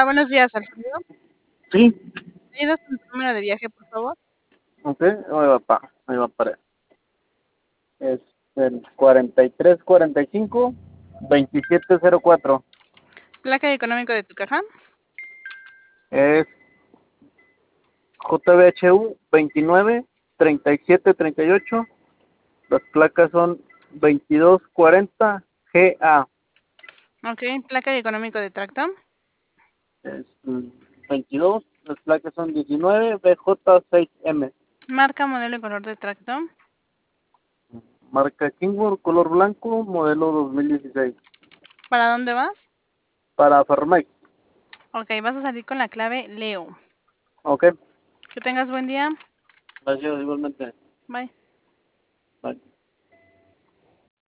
Hola, buenos días, Alfredo. Sí, ¿Me das tu número de viaje, por favor? ok, ahí va para. Es el 4345-2704. Placa y económico de tu caja. Es JBHU 293738. Las placas son 2240 GA. Ok, placa y económico de tracto. Es 22, las placas son 19 BJ6M. Marca, modelo y color de tracto. Marca Kingwood, color blanco, modelo 2016. ¿Para dónde vas? Para Fermex. Ok, vas a salir con la clave Leo. Ok, Que tengas buen día. gracias igualmente. Bye. Bye.